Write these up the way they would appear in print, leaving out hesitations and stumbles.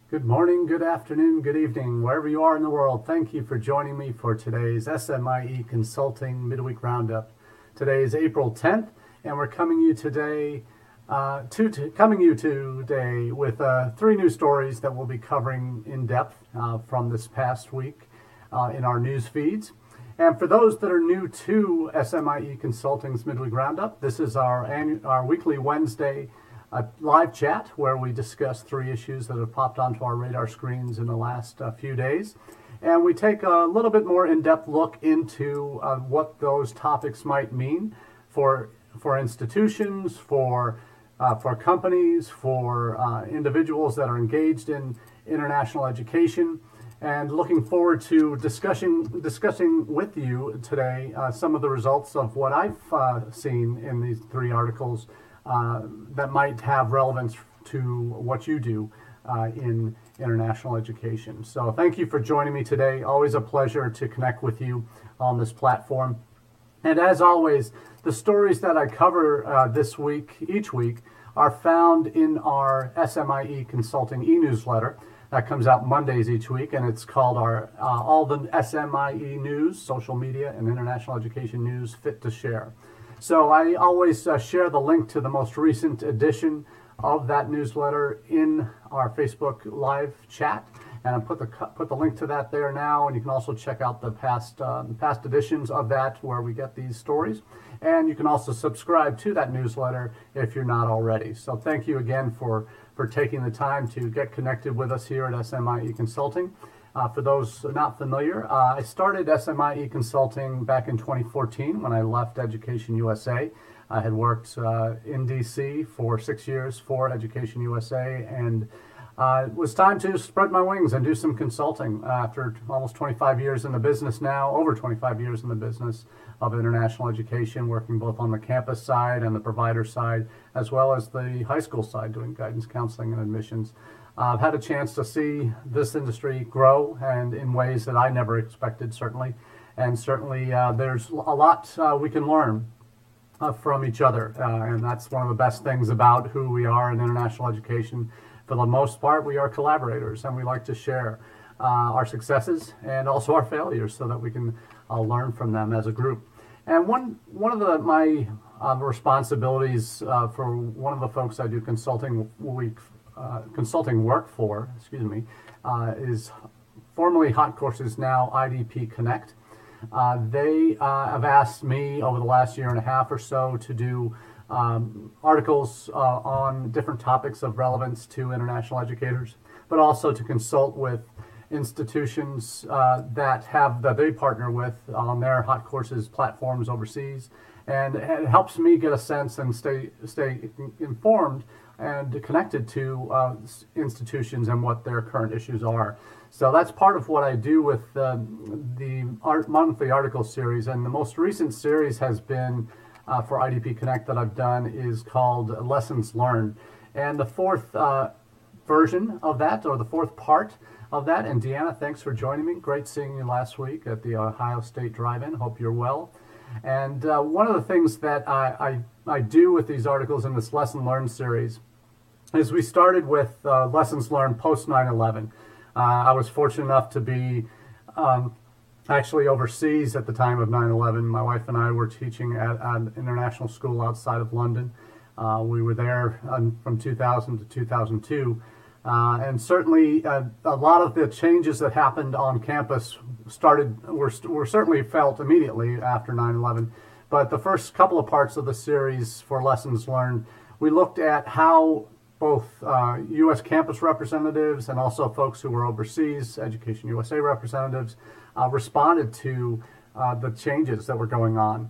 Good morning, good afternoon, good evening, wherever you are in the world. Thank you for joining me for today's SMIE Consulting Midweek Roundup. Today is April 10th, and we're coming you today with three news stories that we'll be covering in depth from this past week in our news feeds. And for those that are new to SMIE Consulting's Midweek Roundup, this is our weekly Wednesday live chat where we discuss three issues that have popped onto our radar screens in the last few days. And we take a little bit more in-depth look into what those topics might mean for institutions, for companies, for individuals that are engaged in international education, and looking forward to discussing with you today some of the results of what I've seen in these three articles that might have relevance to what you do in international education. So thank you for joining me today. Always a pleasure to connect with you on this platform. And as always, the stories that I cover each week, are found in our SMIE Consulting e-newsletter that comes out Mondays each week, and it's called our All the SMIE News, Social Media and International Education News Fit to Share. So I always share the link to the most recent edition of that newsletter in our Facebook live chat, and I put the link to that there now. And you can also check out the past editions of that where we get these stories. And you can also subscribe to that newsletter if you're not already. So thank you again for taking the time to get connected with us here at SMIE Consulting. For those not familiar, I started SMIE Consulting back in 2014 when I left Education USA. I had worked in DC for 6 years for Education USA, and it was time to spread my wings and do some consulting after almost 25 years in the business now, over 25 years in the business of international education, working both on the campus side and the provider side, as well as the high school side, doing guidance, counseling, and admissions. I've had a chance to see this industry grow, and in ways that I never expected, certainly. And certainly there's a lot we can learn from each other. And that's one of the best things about who we are in international education. For the most part, we are collaborators, and we like to share our successes and also our failures so that we can learn from them as a group. And one of my responsibilities for one of the folks I do consulting work for, is formerly Hot Courses, now IDP Connect. They have asked me over the last year and a half or so to do articles on different topics of relevance to international educators, but also to consult with institutions that they partner with on their Hot Courses platforms overseas. And it helps me get a sense and stay informed and connected to institutions and what their current issues are. So that's part of what I do with the monthly article series. And the most recent series has been for IDP Connect that I've done is called Lessons Learned. And the fourth version of that, or the fourth part of that, and Deanna, thanks for joining me. Great seeing you last week at the Ohio State Drive-In. Hope you're well. And one of the things that I do with these articles in this Lesson Learned series is we started with Lessons Learned post 9/11. I was fortunate enough to be actually overseas at the time of 9/11. My wife and I were teaching at an international school outside of London. We were there from 2000 to 2002. And certainly a lot of the changes that happened on campus were certainly felt immediately after 9/11. But the first couple of parts of the series for Lessons Learned, we looked at how both U.S. campus representatives and also folks who were overseas, Education USA representatives, responded to the changes that were going on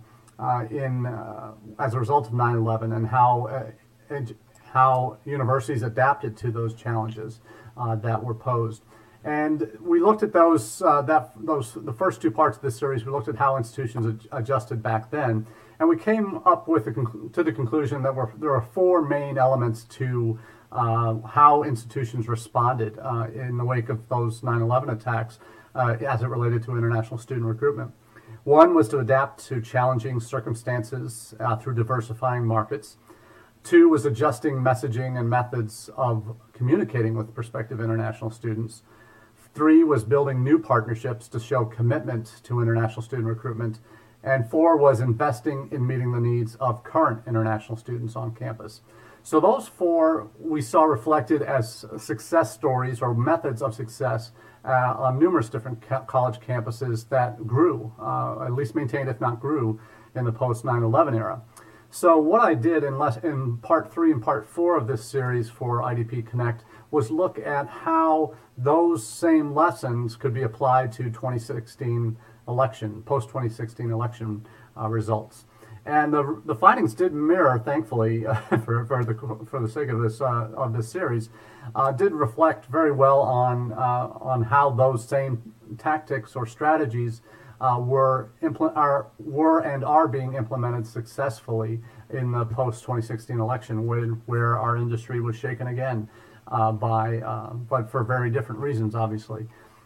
as a result of 9/11, and how universities adapted to those challenges that were posed. And we looked at the first two parts of this series. We looked at how institutions adjusted back then, and we came up to the conclusion that there are four main elements to how institutions responded in the wake of those 9/11 attacks as it related to international student recruitment. One was to adapt to challenging circumstances through diversifying markets. 2 was adjusting messaging and methods of communicating with prospective international students. 3 was building new partnerships to show commitment to international student recruitment. And 4 was investing in meeting the needs of current international students on campus. So those 4 we saw reflected as success stories or methods of success on numerous different college campuses that grew, at least maintained if not grew, in the post 9/11 era. So what I did in part 3 and part 4 of this series for IDP Connect was look at how those same lessons could be applied to 2016 election, post-2016 election results. And the findings did mirror, thankfully, for the sake of this series, did reflect very well on how those same tactics or strategies were and are being implemented successfully in the post-2016 election, where our industry was shaken again but for very different reasons, obviously.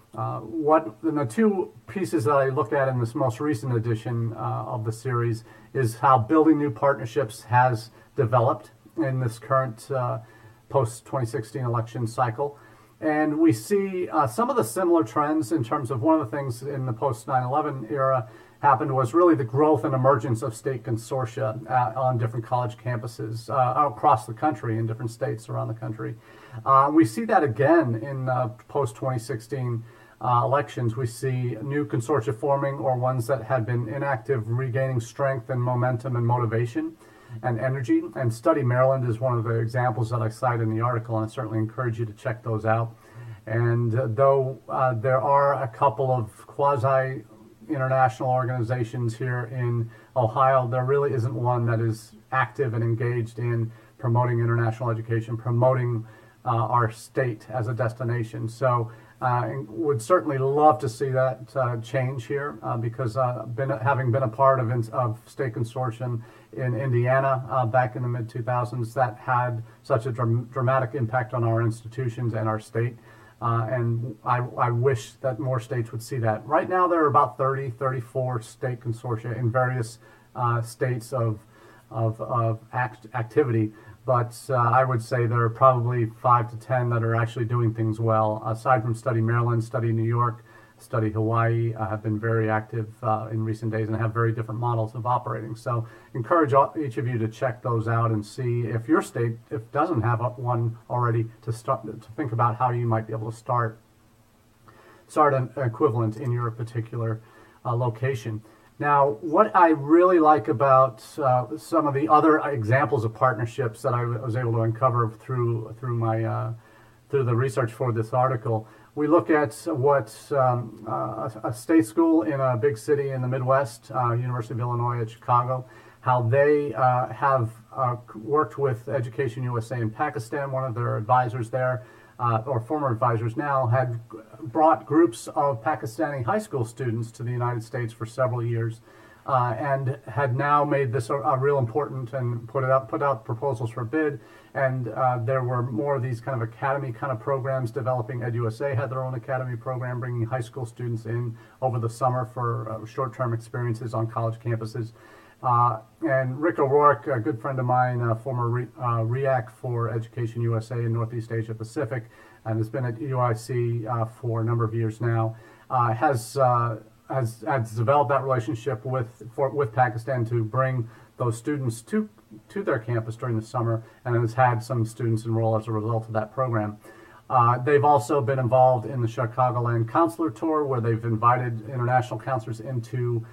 The 2 pieces that I looked at in this most recent edition of the series is how building new partnerships has developed in this current post-2016 election cycle. And we see some of the similar trends in terms of one of the things in the post-9/11 era happened was really the growth and emergence of state consortia on different college campuses across the country in different states around the country. We see that again in post-2016 elections. We see new consortia forming or ones that had been inactive regaining strength and momentum and motivation and energy. And Study Maryland is one of the examples that I cite in the article, and I certainly encourage you to check those out. And though there are a couple of quasi-international organizations here in Ohio, there really isn't one that is active and engaged in promoting international education, promoting our state as a destination. So would certainly love to see that change here because having been a part of state consortium in Indiana back in the mid-2000s, that had such a dramatic impact on our institutions and our state. And I wish that more states would see that. Right now there are about 34 state consortia in various states of activity. But I would say there are probably 5 to 10 that are actually doing things well. Aside from Study Maryland, Study New York, Study Hawaii have been very active in recent days and have very different models of operating. So encourage each of you to check those out and see if your state, if doesn't have one already, to think about how you might be able to start an equivalent in your particular location. Now, what I really like about some of the other examples of partnerships that I was able to uncover through the research for this article, we look at what a state school in a big city in the Midwest, University of Illinois at Chicago, how they have worked with Education USA in Pakistan. One of their advisors there, or former advisors now, had brought groups of Pakistani high school students to the United States for several years and had now made this a real important and put out proposals for bid. And there were more of these kind of academy kind of programs developing. EdUSA had their own academy program, bringing high school students in over the summer for short-term experiences on college campuses. And Rick O'Rourke, a good friend of mine, former REAC for Education USA in Northeast Asia Pacific, and has been at UIC for a number of years now, has developed that relationship with Pakistan to bring those students to their campus during the summer, and has had some students enroll as a result of that program. They've also been involved in the Chicagoland Counselor Tour, where they've invited international counselors into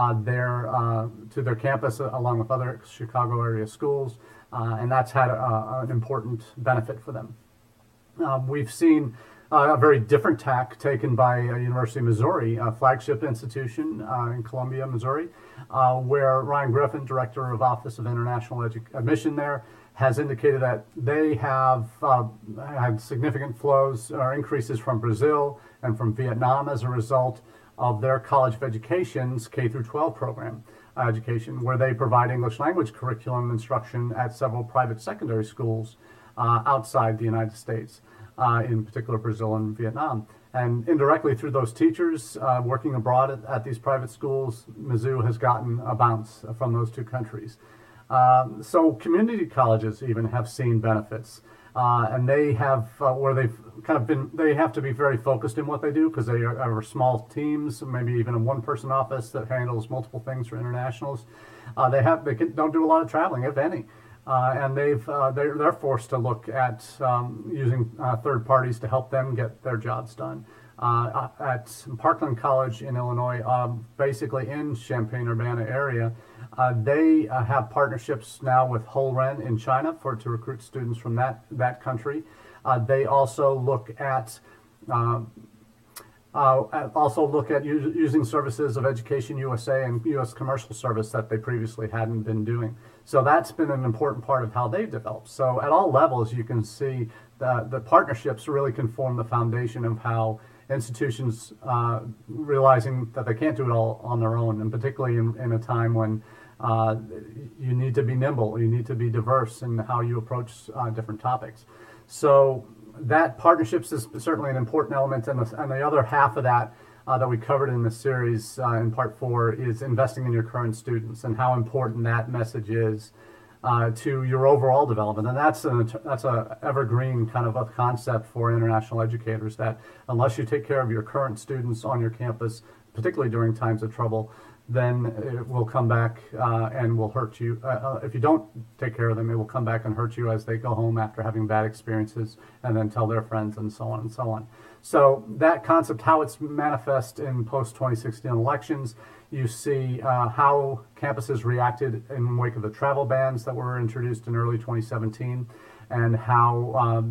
their campus along with other Chicago area schools, and that's had an important benefit for them. We've seen a very different tack taken by University of Missouri, a flagship institution in Columbia, Missouri, where Ryan Griffin, Director of Office of International Admission there, has indicated that they have had significant flows or increases from Brazil and from Vietnam as a result of their College of Education's K-12 program education, where they provide English language curriculum instruction at several private secondary schools outside the United States, in particular Brazil and Vietnam. And indirectly through those teachers working abroad at these private schools, Mizzou has gotten a bounce from those two countries. So community colleges even have seen benefits. And they have where they've kind of been. They have to be very focused in what they do because they are small teams, maybe even a one-person office that handles multiple things for internationals. Don't do a lot of traveling, if any, and they're forced to look at using third parties to help them get their jobs done. At Parkland College in Illinois, basically in Champaign-Urbana area, they have partnerships now with Holren in China to recruit students from that country. They also look at using services of Education USA and U.S. Commercial Service that they previously hadn't been doing. So that's been an important part of how they've developed. So at all levels, you can see the partnerships really can form the foundation of how institutions realizing that they can't do it all on their own, and particularly in a time when you need to be nimble, you need to be diverse in how you approach different topics. So that partnerships is certainly an important element, and the other half of that that we covered in the series in part 4 is investing in your current students and how important that message is to your overall development. And that's a evergreen kind of a concept for international educators, that unless you take care of your current students on your campus, particularly during times of trouble, then it will come back and will hurt you. If you don't take care of them, it will come back and hurt you as they go home after having bad experiences and then tell their friends and so on and so on. So that concept, how it's manifest in post-2016 elections, you see how campuses reacted in wake of the travel bans that were introduced in early 2017, and how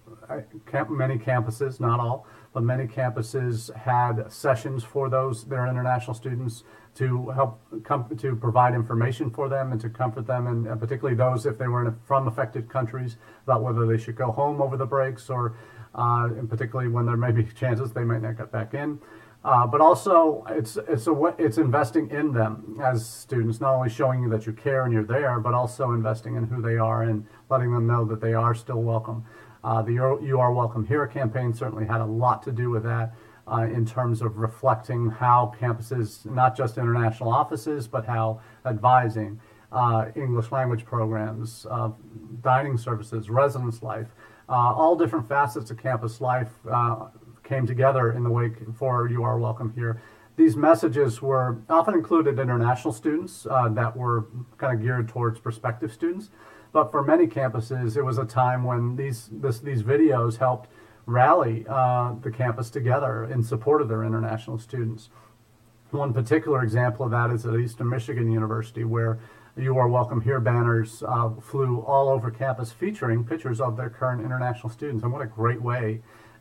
many campuses, not all, but many campuses had sessions for their international students to help to provide information for them and to comfort them, and particularly those if they were from affected countries, about whether they should go home over the breaks, or and particularly when there may be chances they might not get back in. But also, it's investing in them as students, not only showing you that you care and you're there, but also investing in who they are and letting them know that they are still welcome. The You Are Welcome Here campaign certainly had a lot to do with that in terms of reflecting how campuses, not just international offices, but how advising, English language programs, dining services, residence life, all different facets of campus life came together in the wake for You Are Welcome Here. These messages were often included international students that were kind of geared towards prospective students. But for many campuses, it was a time when these videos helped rally the campus together in support of their international students. One particular example of that is at Eastern Michigan University, where You Are Welcome Here banners flew all over campus featuring pictures of their current international students. And what a great way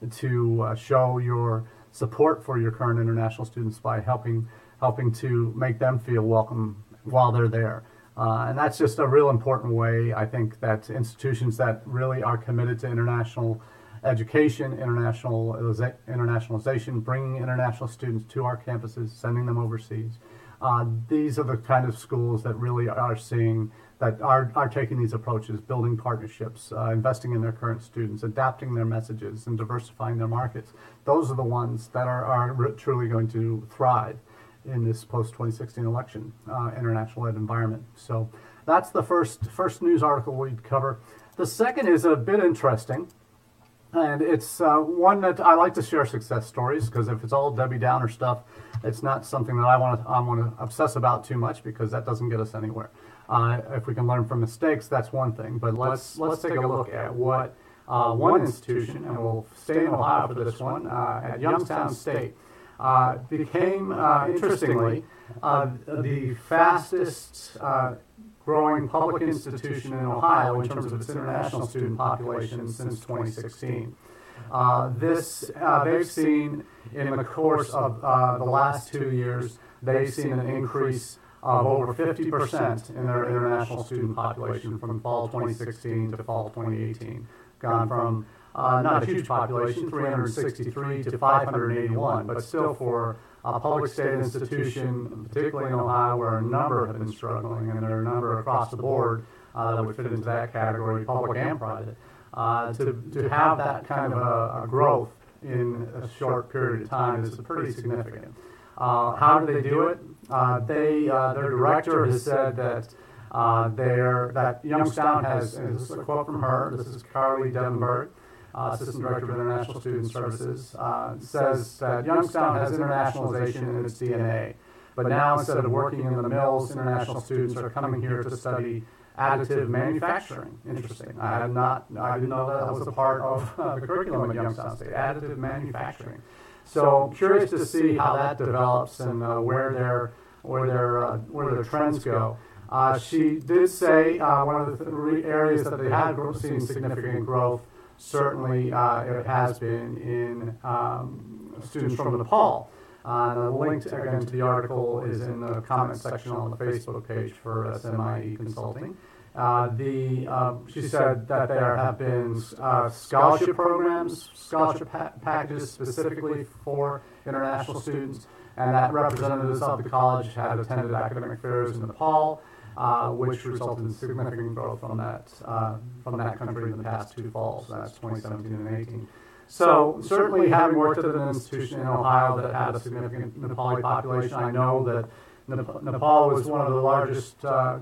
to show your support for your current international students by helping to make them feel welcome while they're there. And that's just a real important way, I think, that institutions that really are committed to international education, internationalization, bringing international students to our campuses, sending them overseas. These are the kind of schools that really are seeing, that are taking these approaches, building partnerships, investing in their current students, adapting their messages, and diversifying their markets. Those are the ones that are truly going to thrive in this post-2016 election international ed environment. So that's the first news article we'd cover. The second is a bit interesting, and it's one that I like to share success stories, because if it's all Debbie Downer stuff, it's not something that I want to obsess about too much, because that doesn't get us anywhere. If we can learn from mistakes, that's one thing. But let's take a look at what one institution, and we'll stay in Ohio for this one, at Youngstown State, became, interestingly, the fastest growing public institution in Ohio in terms of its international student population since 2016. They've seen, in the course of the last 2 years, they've seen an increase of over 50% in their international student population from fall 2016 to fall 2018. Gone from not a huge population, 363 to 581, but still for a public state institution, particularly in Ohio, where a number have been struggling, and there are a number across the board that would fit into that category, public and private, to have that kind of a growth in a short period of time is pretty significant. How do they do it? Their director has said that That Youngstown has, and this is a quote from her, this is Carly Devenberg, Assistant Director of International Student Services, says that Youngstown has internationalization in its DNA. But now, instead of working in the mills, international students are coming here to study additive manufacturing. Interesting. I didn't know that was a part of the curriculum at Youngstown State, additive manufacturing. So curious to see how that develops and where their trends go. She did say one of the areas that they had seen significant growth, certainly it has been in students from Nepal. The link again to the article is in the comment section on the Facebook page for SMIE Consulting. She said that there have been scholarship programs, scholarship packages specifically for international students, and that representatives of the college had attended academic fairs in Nepal, which resulted in significant growth from that country in the past 2 falls. That's 2017 and 18. So certainly, having worked at an institution in Ohio that had a significant Nepali population, I know that Nepal was one of the largest,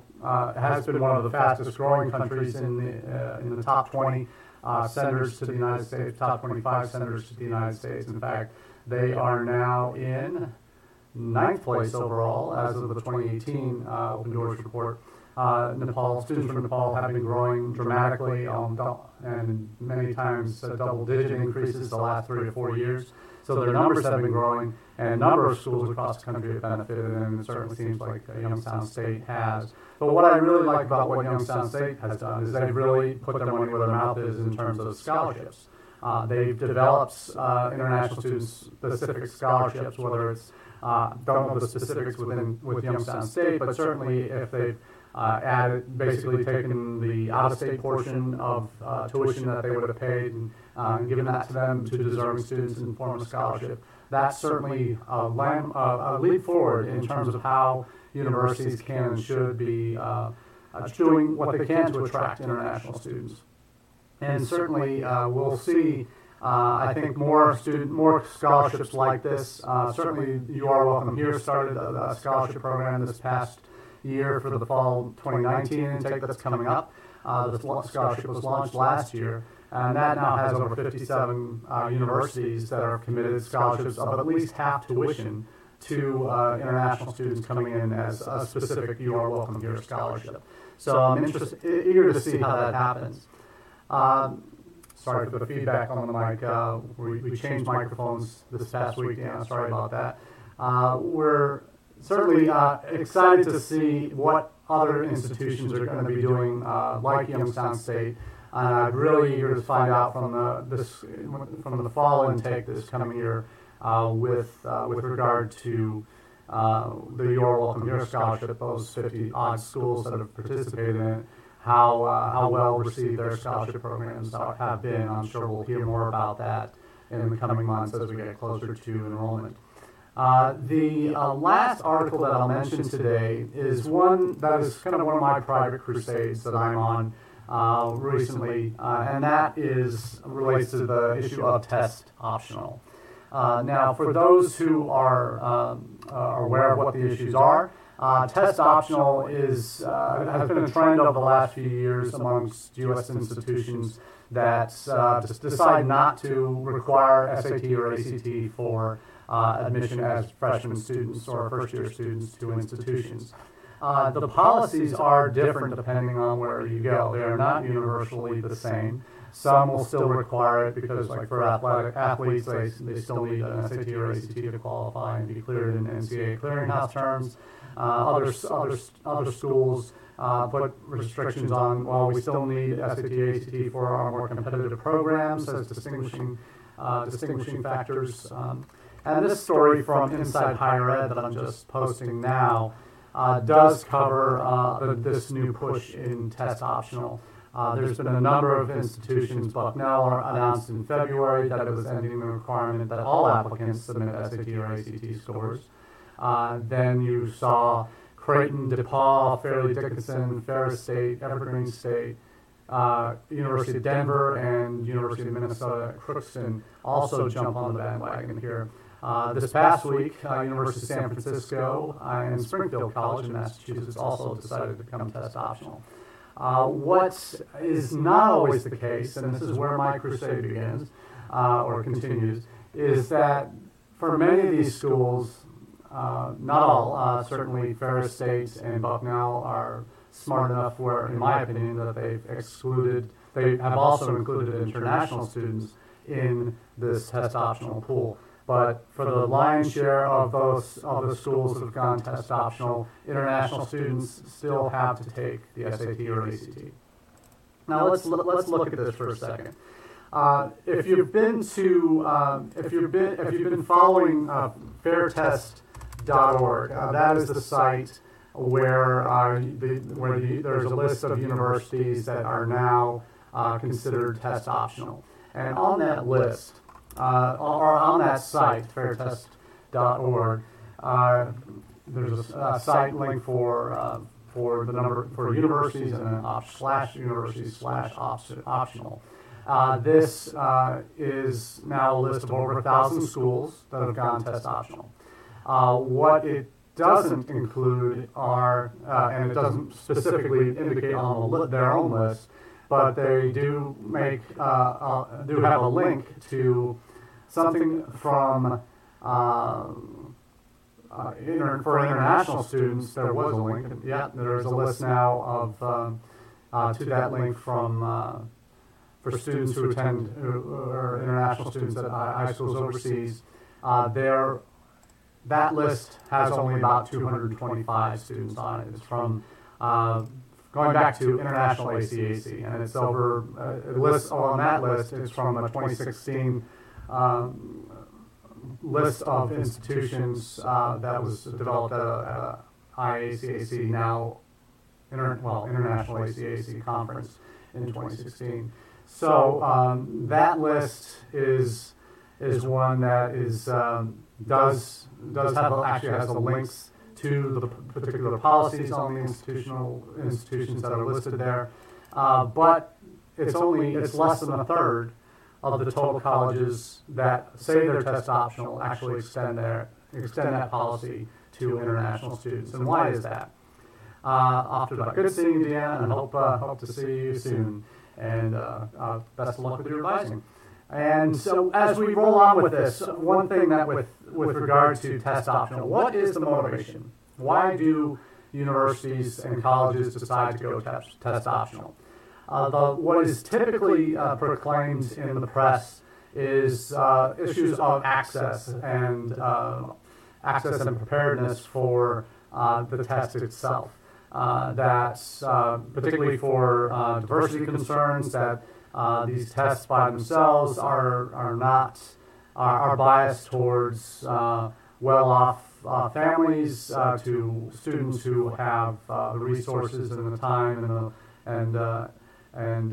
has been one of the fastest growing countries in the top 20 senators to the United States, top 25 senators to the United States. In fact, they are now in 9th place overall as of the 2018 Open Doors report. Students from Nepal have been growing dramatically and many times double-digit increases the last 3 or 4 years. So their numbers have been growing, and a number of schools across the country have benefited, and it certainly seems like Youngstown State has. But what I really like about what Youngstown State has done is they've really put their money where their mouth is in terms of scholarships. They've developed international student-specific scholarships, whether it's, don't know the specifics with Youngstown State, but certainly if they've basically taken the out-of-state portion of tuition that they would have paid and given that to them to deserving students in the form of scholarship. That's certainly a leap forward in terms of how universities can and should be doing what they can to attract international students. And certainly we'll see, I think, more scholarships like this. Certainly, You Are Welcome Here started a scholarship program this past year for the fall 2019 intake that's coming up. The scholarship was launched last year, and that now has over 57 universities that are committed scholarships of at least half tuition to international students coming in as a specific You Are Welcome Here scholarship. So I'm eager to see how that happens. Sorry for the feedback on the mic. We changed microphones this past week. Yeah, sorry about that. We're certainly excited to see what other institutions are going to be doing, like Youngstown State. And I'm really eager to find out from the fall intake this coming year with regard to the You Are Welcome Here scholarship, those 50 odd schools that have participated in it, how well received their scholarship programs have been. I'm sure we'll hear more about that in the coming months as we get closer to enrollment. The last article that I'll mention today is one that is kind of one of my private crusades that I'm on recently, and that relates to the issue of test optional. Now, for those who are aware of what the issues are, test optional has been a trend over the last few years amongst U.S. institutions that decide not to require SAT or ACT for admission as freshman students or first-year students to institutions. The policies are different depending on where you go. They are not universally the same. Some will still require it because, like for athletes, they still need an SAT or ACT to qualify and be cleared in NCAA clearinghouse terms. Other schools put restrictions on, well, we still need SAT, ACT for our more competitive programs as distinguishing factors. And this story from Inside Higher Ed that I'm just posting now does cover this new push in test optional. There's been a number of institutions. Bucknell announced in February that it was ending the requirement that all applicants submit SAT or ACT scores. Then you saw Creighton, DePaul, Fairleigh Dickinson, Ferris State, Evergreen State, University of Denver, and University of Minnesota Crookston also jump on the bandwagon here. This past week, University of San Francisco and Springfield College in Massachusetts also decided to become test optional. What is not always the case, and this is where my crusade begins, or continues, is that for many of these schools, not all, certainly Ferris State and Bucknell are smart enough where, in my opinion, that they have also included international students in this test optional pool. But for the lion's share of the schools that have gone test optional, international students still have to take the SAT or ACT. Now let's look at this for a second. If you've been following fairtest.org, that is the site where there's a list of universities that are now considered test optional, and on that list. Or on that site, fairtest.org, there's a site link for the number for universities and an /universities/optional. This is now a list of over 1,000 schools that have gone test optional. What it doesn't include are, and it doesn't specifically indicate on their own list, but they do have a link to something from for international students. There was a link. Yeah, there's a list now of to that link from for students who are international students at high schools overseas. That list has only about 225 students on it. It's from going back to International ACAC, and it's over. On that list, it's from a 2016 list of institutions that was developed at IACAC, now International ACAC conference in 2016. So that list is one that does have the links to the particular policies on the institutions that are listed there, but it's less than a third of the total colleges that say they're test optional actually extend that policy to international students. And why is that? Off to the good seeing you, Deanna, and hope to see you soon. And best of luck with your advising. And so as we roll on with this, one thing that with regard to test optional, what is the motivation? Why do universities and colleges decide to go test optional? What is typically proclaimed in the press is issues of access and preparedness for the test itself. That's particularly for diversity concerns, that these tests by themselves are biased towards well-off families, to students who have the resources and the time and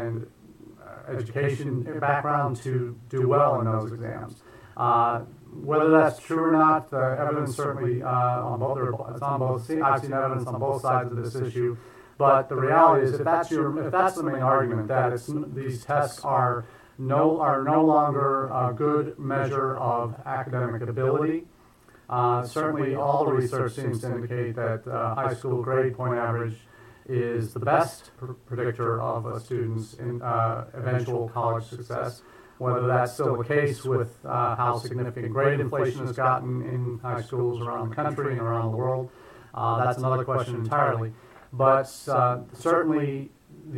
education background to do well in those exams. Whether that's true or not, the evidence certainly on both. I've seen evidence on both sides of this issue. But the reality is, if that's the main argument, that these tests are no longer a good measure of academic ability. Certainly, all the research seems to indicate that high school grade point average is the best predictor of a student's eventual college success. Whether that's still the case with how significant grade inflation has gotten in high schools around the country and around the world, that's another question entirely. But certainly,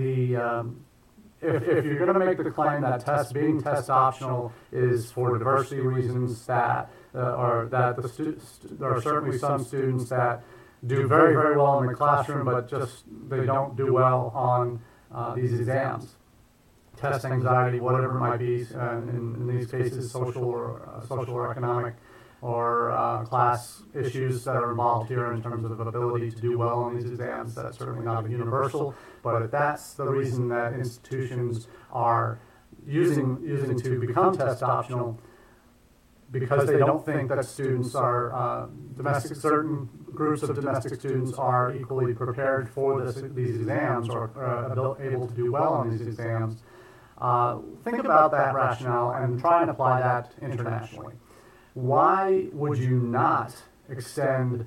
if you're going to make the claim that being test optional is for diversity reasons, there are certainly some students that do very, very well in the classroom, but they don't do well on these exams. Test anxiety, whatever it might be, in these cases, social or economic or class issues that are involved here in terms of ability to do well on these exams. That's certainly not universal, but if that's the reason that institutions are using to become test optional, because they don't think that students are certain groups of domestic students are equally prepared for these exams or able to do well on these exams. Think about that rationale and try and apply that internationally. why would you not extend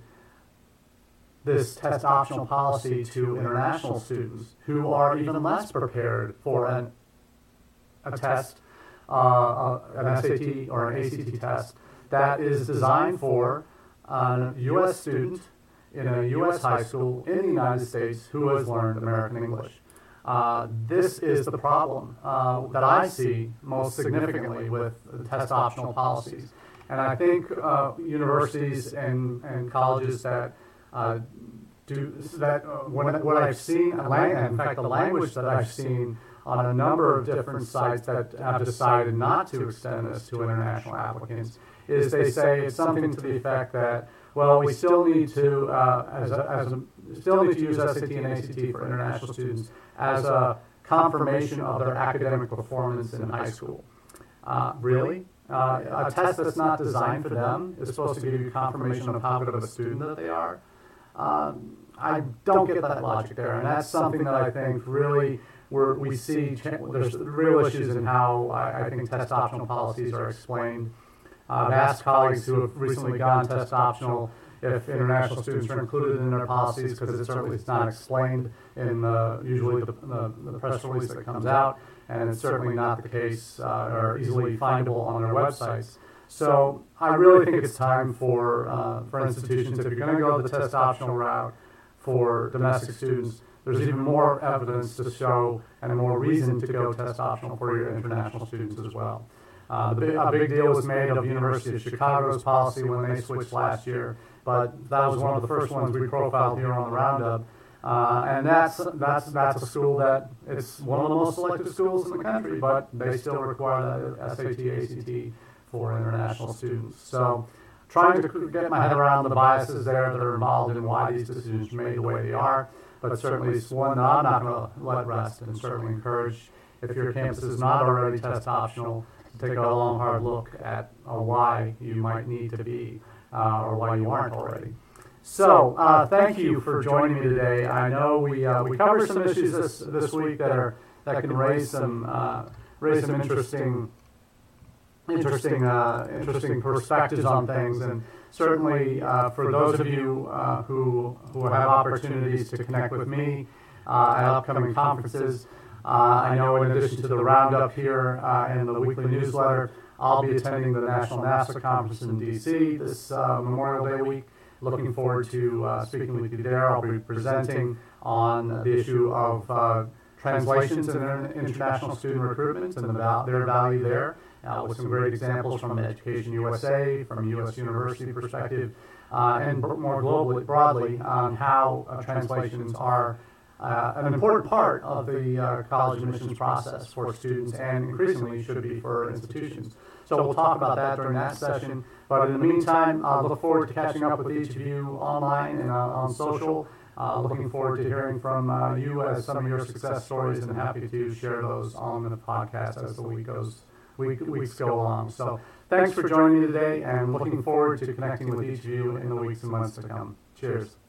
this test optional policy to international students who are even less prepared for a test, an SAT or an ACT test that is designed for a U.S. student in a U.S. high school in the United States who has learned American English. This is the problem that I see most significantly with test optional policies. And I think universities and colleges that do that, what I've seen, in fact, the language that I've seen on a number of different sites that have decided not to extend this to international applicants, is they say it's something to the effect that, well, we still need to still need to use SAT and ACT for international students as a confirmation of their academic performance in high school. Really? A test that's not designed for them is supposed to give you confirmation of how good of a student that they are. I don't get that logic there, and that's something that I think really we see there's real issues in how I think test optional policies are explained. I've asked colleagues who have recently gone test optional if international students are included in their policies, because it's certainly not explained in usually the press release that comes out, and it's certainly not the case or easily findable on their websites. So I really think it's time for institutions, if you're going to go the test optional route for domestic students, there's even more evidence to show and more reason to go test optional for your international students as well. A big deal was made of University of Chicago's policy when they switched last year, but that was one of the first ones we profiled here on the Roundup. And that's a school that it's one of the most selective schools in the country, but they still require that SAT, ACT for international students. So trying to get my head around the biases there that are involved in why these decisions are made the way they are, but certainly it's one that I'm not going to let rest, and certainly encourage, if your campus is not already test optional, to take a long, hard look at why you might need to be or why you aren't already. So thank you for joining me today. I know we covered some issues this week that can raise some interesting perspectives on things, and certainly for those of you who have opportunities to connect with me at upcoming conferences. I know in addition to the Roundup here and the weekly newsletter, I'll be attending the National NASA Conference in D.C. this Memorial Day week. Looking forward to speaking with you there. I'll be presenting on the issue of translations in international student recruitment and their value there, with some great examples from Education USA, from U.S. University perspective, and more broadly on how translations are an important part of the college admissions process for students, and increasingly should be for institutions. So we'll talk about that during that session. But in the meantime, I look forward to catching up with each of you online and on social. Looking forward to hearing from you as some of your success stories, and happy to share those on the podcast as the weeks go along. So thanks for joining me today, and looking forward to connecting with each of you in the weeks and months to come. Cheers.